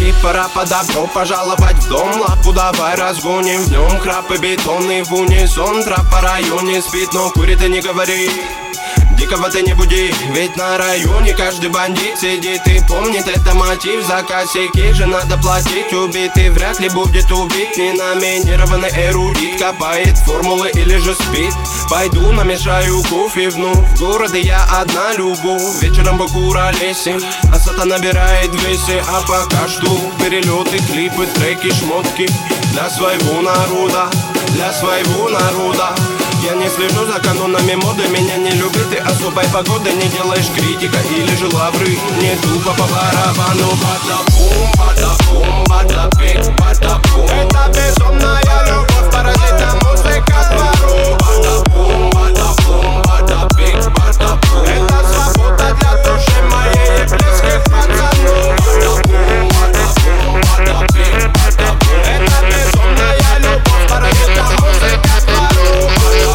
Эй, пора по добро пожаловать в дом. Лапу давай разгоним, в нем храп и бетонный в унисон. Трап по районе спит, но курит и не говорит. Дикого ты не буди, ведь на районе каждый бандит сидит и помнит, это мотив. За косяки же надо платить. Убитый вряд ли будет убит. Ненаминированный эрудит копает формулы или же спит. Пойду намешаю кофе вновь. В городе я одна любовь. Вечером Бакура лесим, а сата набирает весе. А пока что перелеты, клипы, треки, шмотки для своего народа, для своего народа. Я не слежу за канонами моды, меня не любит и особой погоды. Не делаешь критика или же лавры, не тупо по барабану. Бада-бум, бада-бум, бада-пик, бада-бум. Это безумная любовь, паразитная музыка двору. Бада-бум, бада-бум, бада-пик, бада-бум. Это свобода для души моей и близких пацанов. Бада-бум, бада-бум, бада-пик, бада-бум. Это безумная любовь, паразитная музыка двору.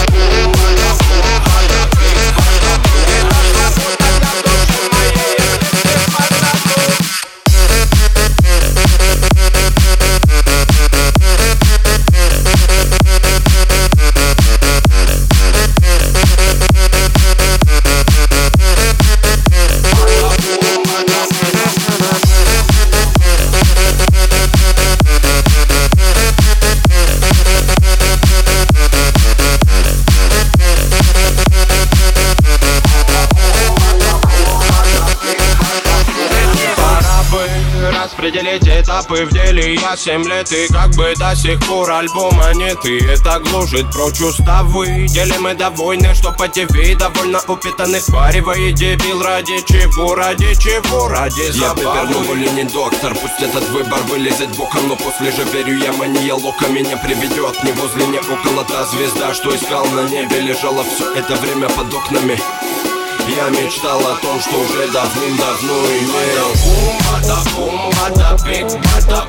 Распределить этапы в деле. Я 7 лет и как бы до сих пор альбома нет. И это гложет прочь уставы. Делим мы до войны, что по ТВ довольно упитанных варивает дебил. Ради чего, ради чего, ради забавы. Я поверну или не доктор, пусть этот выбор вылезет боком. Но после же верю я, мания лока меня приведет. Не возле, не около та звезда, что искал на небе. Лежала все это время под окнами. Я мечтал о том, что уже давным-давно имел. Бада-бум, бада-бум, бада-пик, бада-бум.